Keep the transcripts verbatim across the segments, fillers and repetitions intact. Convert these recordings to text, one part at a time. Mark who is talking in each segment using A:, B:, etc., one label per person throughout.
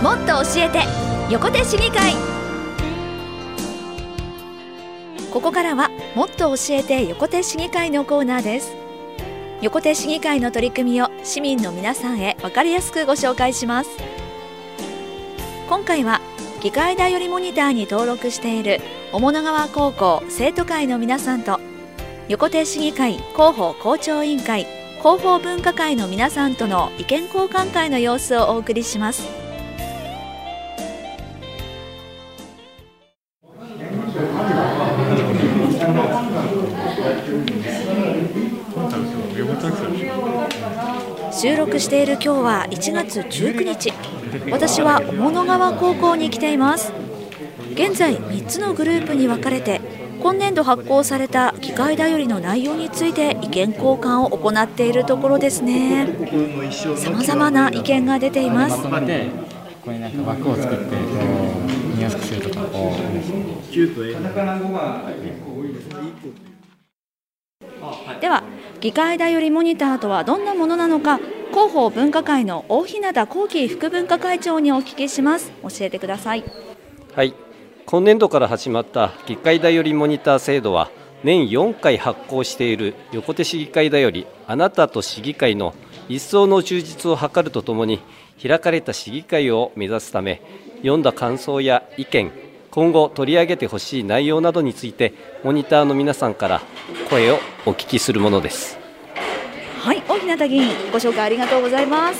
A: もっと教えて横手市議会。ここからはもっと教えて横手市議会のコーナーです。横手市議会の取り組みを市民の皆さんへ分かりやすくご紹介します。今回は議会だよりモニターに登録している面川高校生徒会の皆さんと横手市議会広報校長委員会広報文化会の皆さんとの意見交換会の様子をお送りします。収録している今日はいちがつじゅうくにち、私は面川高校に来ています。現在みっつのグループに分かれて今年度発行された議会だよりの内容について意見交換を行っているところですね。さまざまな意見が出ています。
B: ここになんか枠を作って見やすくするとか。
A: では議会だよりモニターとはどんなものなのか、広報文化会の大日向幸喜副文化会長にお聞きします。教えてください。
C: はい、今年度から始まった議会だよりモニター制度は年よんかい発行している横手市議会だよりあなたと市議会の一層の充実を図るとともに、開かれた市議会を目指すため、読んだ感想や意見、今後取り上げてほしい内容などについてモニターの皆さんから声をお聞きするものです。
A: はい、大日向議員、ご紹介ありがとうございます。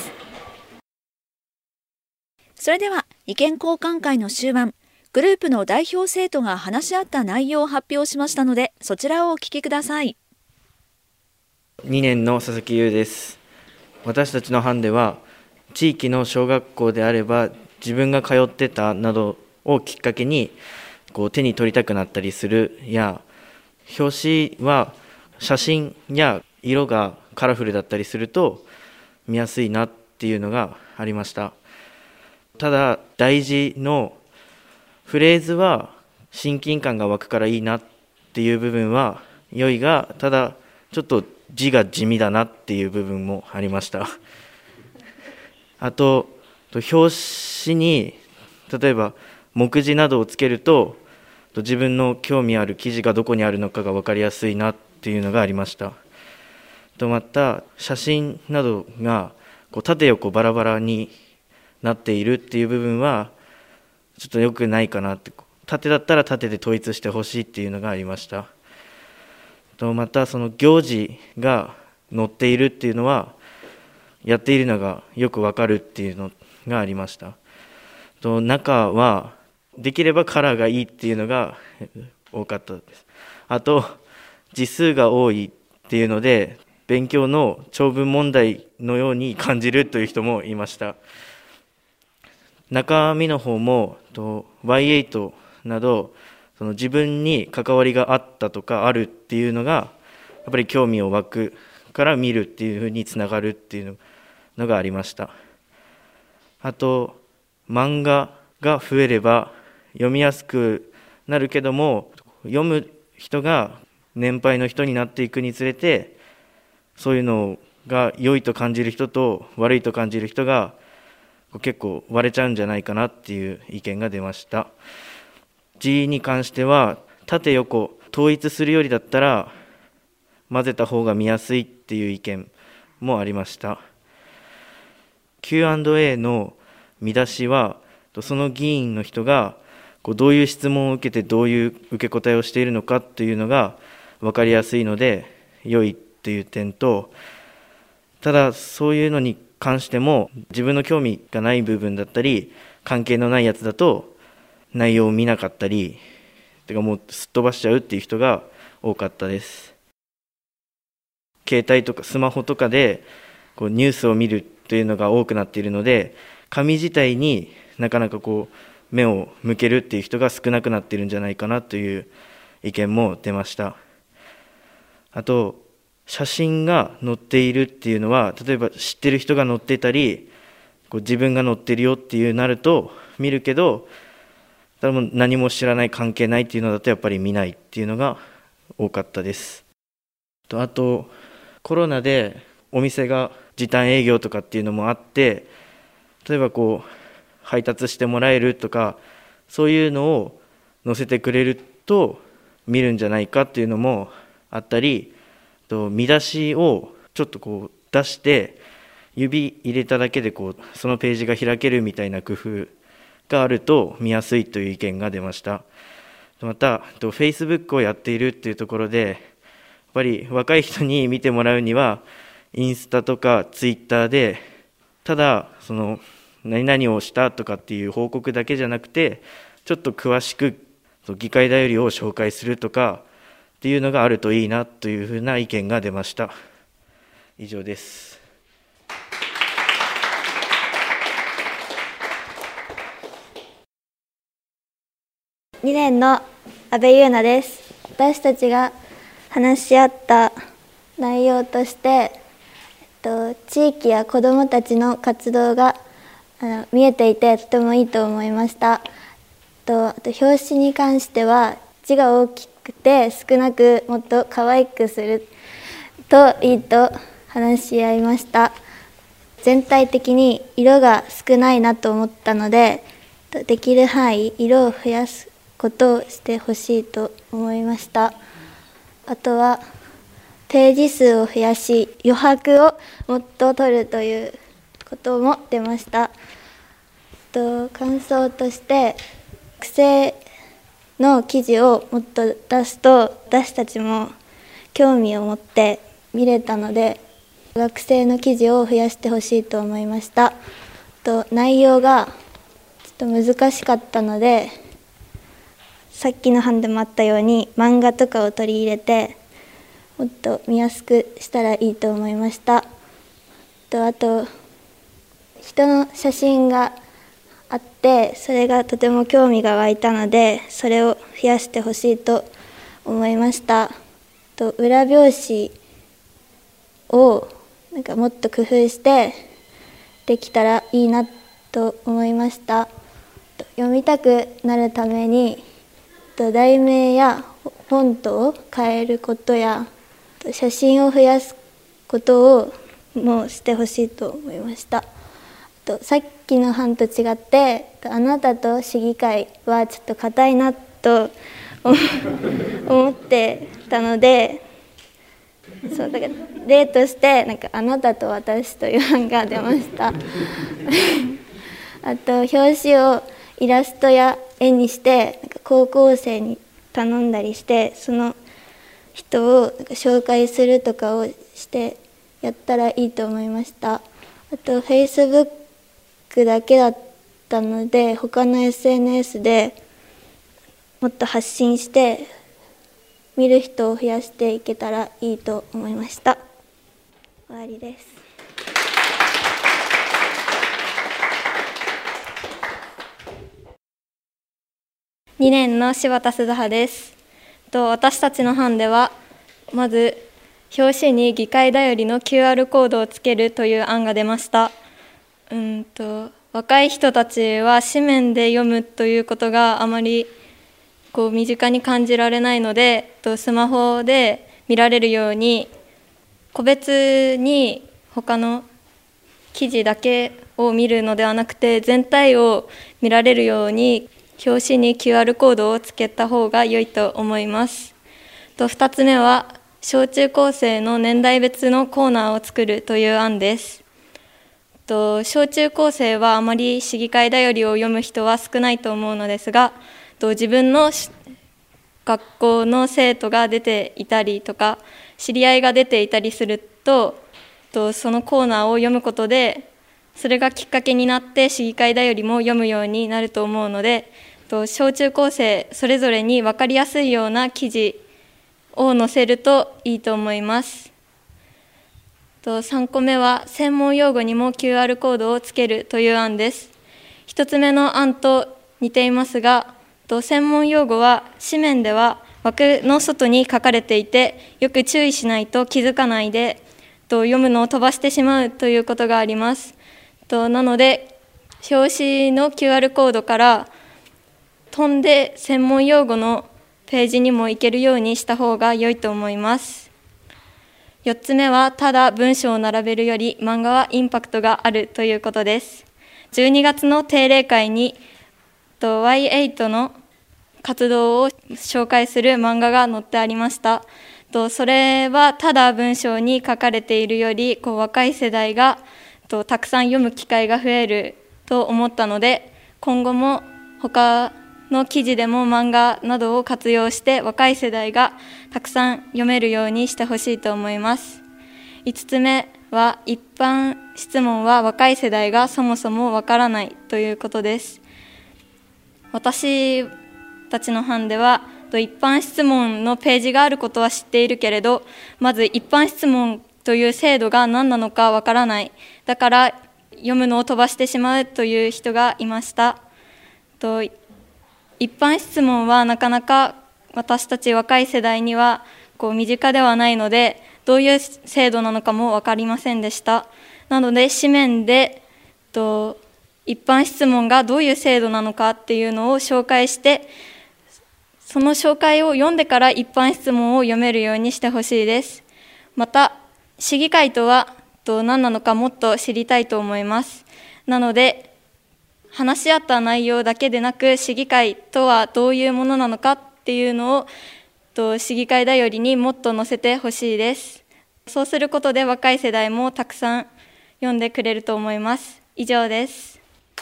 A: それでは意見交換会の終盤、グループの代表生徒が話し合った内容を発表しましたので、そちらをお聞きください。
D: にねんの佐々木優です。私たちの班では地域の小学校であれば自分が通ってたなどをきっかけにこう手に取りたくなったりするや、表紙は写真や色がカラフルだったりすると見やすいなっていうのがありました。ただ大事のフレーズは親近感が湧くからいいなっていう部分は良いが、ただちょっと字が地味だなっていう部分もありました。あと表紙に例えば目次などをつけると自分の興味ある記事がどこにあるのかが分かりやすいなっていうのがありました。とまた写真などがこう縦横バラバラになっているっていう部分はちょっと良くないかなって、縦だったら縦で統一してほしいっていうのがありました。とまたその行事が載っているっていうのはやっているのがよくわかるっていうのがありました。と中はできればカラーがいいっていうのが多かったです。あと字数が多いっていうので勉強の長文問題のように感じるという人もいました。中身の方もワイエイト などその自分に関わりがあったとかあるっていうのがやっぱり興味を湧くから見るっていうふうにつながるっていうのがありました。あと漫画が増えれば読みやすくなるけども、読む人が年配の人になっていくにつれてそういうのが良いと感じる人と悪いと感じる人が結構割れちゃうんじゃないかなっていう意見が出ました。字に関しては縦横統一するよりだったら混ぜた方が見やすいっていう意見もありました。 キューアンドエー の見出しはその議員の人がどういう質問を受けてどういう受け答えをしているのかというのが分かりやすいので良いという点と、ただそういうのに関しても自分の興味がない部分だったり関係のないやつだと内容を見なかったりてかもうすっ飛ばしちゃうっていう人が多かったです。携帯とかスマホとかでこうニュースを見るというのが多くなっているので、紙自体になかなかこう目を向けるっていう人が少なくなっているんじゃないかなという意見も出ました。あと写真が載っているっていうのは例えば知ってる人が載ってたりこう自分が載ってるよっていうなると見るけど、ただもう何も知らない関係ないっていうのだとやっぱり見ないっていうのが多かったです。あとコロナでお店が時短営業とかっていうのもあって、例えばこう配達してもらえるとか、そういうのを載せてくれると見るんじゃないかっていうのもあったり、と見出しをちょっとこう出して指入れただけでこうそのページが開けるみたいな工夫があると見やすいという意見が出ました。また Facebook をやっているっていうところで、やっぱり若い人に見てもらうにはインスタとかツイッターでただその何々をしたとかっていう報告だけじゃなくて、ちょっと詳しく議会だよりを紹介するとかっていうのがあるといいなというふうな意見が出ました。以上です。
E: にねんの阿部優奈です。私たちが話し合った内容として、えっと、地域や子どもたちの活動があの見えていてとてもいいと思いました。とあと表紙に関しては字が大きくて少なくもっと可愛くするといいと話し合いました。全体的に色が少ないなと思ったので、できる範囲色を増やすことをしてほしいと思いました。あとはページ数を増やし余白をもっと取るということも出ました。と感想として学生の記事をもっと出すと私たちも興味を持って見れたので、学生の記事を増やしてほしいと思いました。と内容がちょっと難しかったので、さっきの版でもあったように漫画とかを取り入れてもっと見やすくしたらいいと思いました。とあと人の写真があってそれがとても興味が湧いたので、それを増やしてほしいと思いました。と裏表紙をなんかもっと工夫してできたらいいなと思いました。読みたくなるために題名やフォントを変えることや写真を増やすことをもしてほしいと思いました。とさっきの版と違ってあなたと市議会はちょっと硬いなと思ってたので、そうだから例としてなんかあなたと私という版が出ましたあと表紙をイラストや絵にしてなんか高校生に頼んだりしてその人をなんか紹介するとかをしてやったらいいと思いました。あと Facebook だけだったので他の エスエヌエス でもっと発信して見る人を増やしていけたらいいと思いました。終わりです。
F: にねんの柴田鈴葉です。と私たちの班ではまず表紙に議会だよりの キューアール コードをつけるという案が出ました。うんと若い人たちは紙面で読むということがあまりこう身近に感じられないので、とスマホで見られるように個別に他の記事だけを見るのではなくて全体を見られるように表紙に キューアール コードをつけた方が良いと思います。とふたつめは小中高生の年代別のコーナーを作るという案です。と小中高生はあまり市議会だよりを読む人は少ないと思うのですが、と自分の学校の生徒が出ていたりとか知り合いが出ていたりすると、とそのコーナーを読むことでそれがきっかけになって市議会だよりも読むようになると思うので、小中高生それぞれに分かりやすいような記事を載せるといいと思います。さんこめは専門用語にも キューアール コードをつけるという案です。ひとつめの案と似ていますが、専門用語は紙面では枠の外に書かれていてよく注意しないと気づかないで読むのを飛ばしてしまうということがあります。なので表紙の キューアール コードから飛んで専門用語のページにも行けるようにした方が良いと思います。よっつめはただ文章を並べるより漫画はインパクトがあるということです。 じゅうにがつの定例会にと ワイエイト の活動を紹介する漫画が載ってありました。とそれはただ文章に書かれているよりこう若い世代がとたくさん読む機会が増えると思ったので、今後も他の記事でも漫画などを活用して若い世代がたくさん読めるようにしてほしいと思います。いつつめは一般質問は若い世代がそもそもわからないということです。私たちの班では一般質問のページがあることは知っているけれど、まず一般質問という制度が何なのかわからない、だから読むのを飛ばしてしまうという人がいました。と一般質問はなかなか私たち若い世代にはこう身近ではないので、どういう制度なのかも分かりませんでした。なので紙面でと一般質問がどういう制度なのかっていうのを紹介して、その紹介を読んでから一般質問を読めるようにしてほしいです。また市議会とはと何なのかもっと知りたいと思います。なので話し合った内容だけでなく、市議会とはどういうものなのかっていうのをと市議会だよりにもっと載せてほしいです。そうすることで若い世代もたくさん読んでくれると思います。以上です。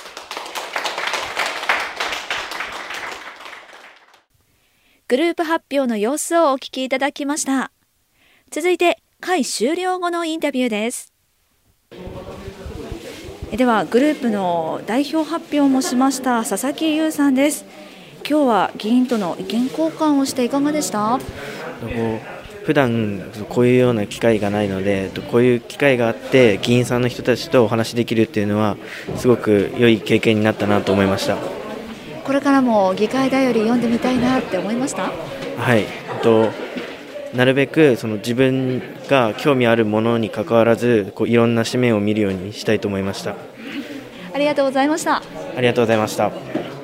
A: グループ発表の様子をお聞きいただきました。続いて会終了後のインタビューです。ではグループの代表発表もしました佐々木優さんです。今日は議員との意見交換をしていかがでした？
D: 普段こういうような機会がないので、こういう機会があって議員さんの人たちとお話しできるっていうのはすごく良い経験になったなと思いました。
A: これからも議会だより読んでみたいなって思いました？
D: はい、となるべくその自分が興味あるものに関わらずこういろんな紙面を見るようにしたいと思いました。
A: ありがとうございました。
D: ありがとうございました。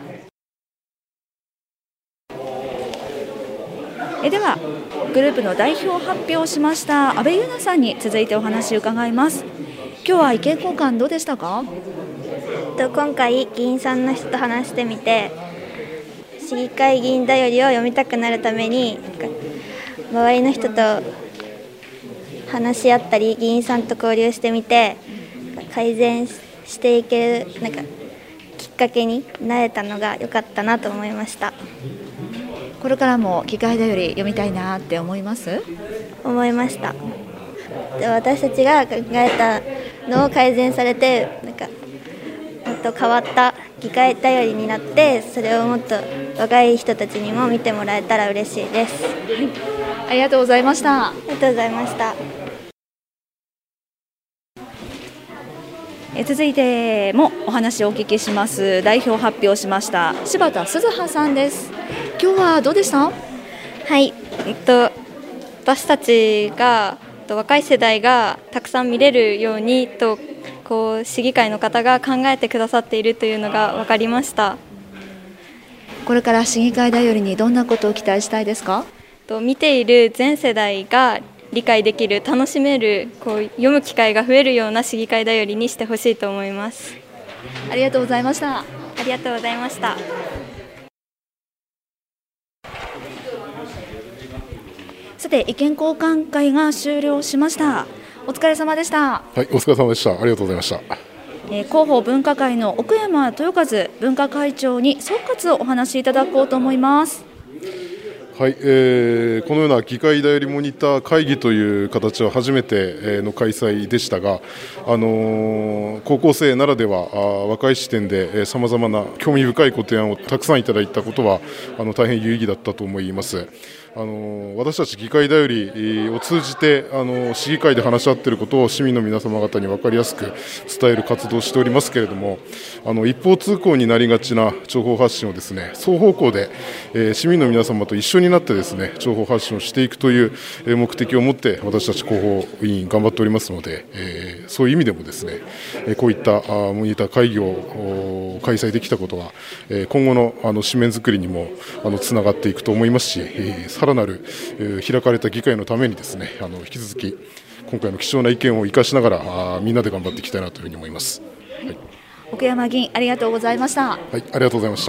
A: えではグループの代表発表をしました阿部優奈さんに続いてお話を伺います。今日は意見交換どうでしたか？
E: 今回議員さんの人と話してみて、市議会議員だよりを読みたくなるために周りの人と話し合ったり議員さんと交流してみて改善していけるなんかきっかけになれたのが良かったなと思いました。
A: これからも議会だより読みたいなって思います？
E: 思いました。で私たちが考えたのを改善されてなんかもっと変わった議会だよりになって、それをもっと若い人たちにも見てもらえたら嬉しいです。はい、
A: ありがとうございました。
E: ありがとうございました。
A: え続いてもお話をお聞きします。代表発表しました柴田鈴葉さんです。今日はどうでした？
F: はい、えっと、私たちが若い世代がたくさん見れるようにとこう市議会の方が考えてくださっているというのが分かりました。
A: これから市議会だよりにどんなことを期待したいですか？
F: と見ている全世代が理解できる、楽しめる、こう読む機会が増えるような市議会だよりにしてほしいと思います。
A: ありがとうございました。
F: ありがとうございました。
A: さて意見交換会が終了しました。お疲れ様でした。
G: はい、お疲れ様でした。ありがとうございました。
A: えー、広報文化会の奥山豊和文化会長に総括をお話しいただこうと思います。
G: はい、えー、このような議会だよりモニター会議という形は初めての開催でしたが、あのー、高校生ならではあ若い視点でさまざまな興味深いご提案をたくさんいただいたことはあの大変有意義だったと思います。あの私たち議会だよりを通じてあの市議会で話し合っていることを市民の皆様方に分かりやすく伝える活動をしておりますけれども、あの一方通行になりがちな情報発信をですね双方向で、えー、市民の皆様と一緒になってですね情報発信をしていくという目的を持って私たち広報委員頑張っておりますので、えー、そういう意味でもですねこういったモニター会議を開催できたことは今後のあの紙面作りにもあのつながっていくと思いますし、さらなる開かれた議会のためにですねあの引き続き今回の貴重な意見を生かしながらみんなで頑張っていきたいなというふうに思います。はい、
A: 奥山議員、ありがとうございました。
G: はい、ありがとうございました。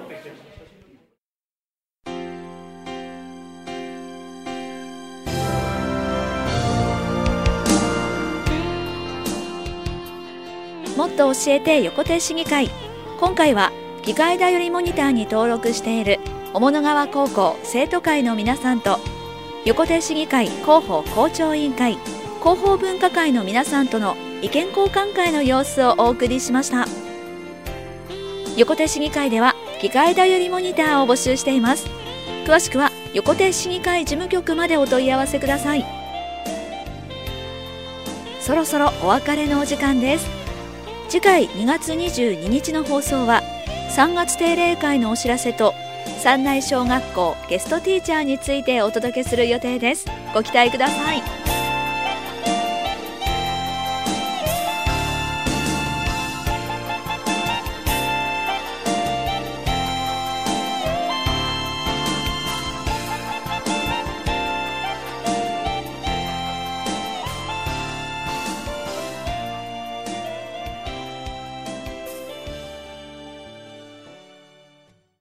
A: もっと教えて横手市議会。今回は議会だよりモニターに登録している雄物川高校生徒会の皆さんと横手市議会広報校長委員会広報文化会の皆さんとの意見交換会の様子をお送りしました。横手市議会では議会だよりモニターを募集しています。詳しくは横手市議会事務局までお問い合わせください。そろそろお別れのお時間です。次回にがつにじゅうににちの放送はさんがつ定例会のお知らせと山内小学校ゲストティーチャーについてお届けする予定です。ご期待ください。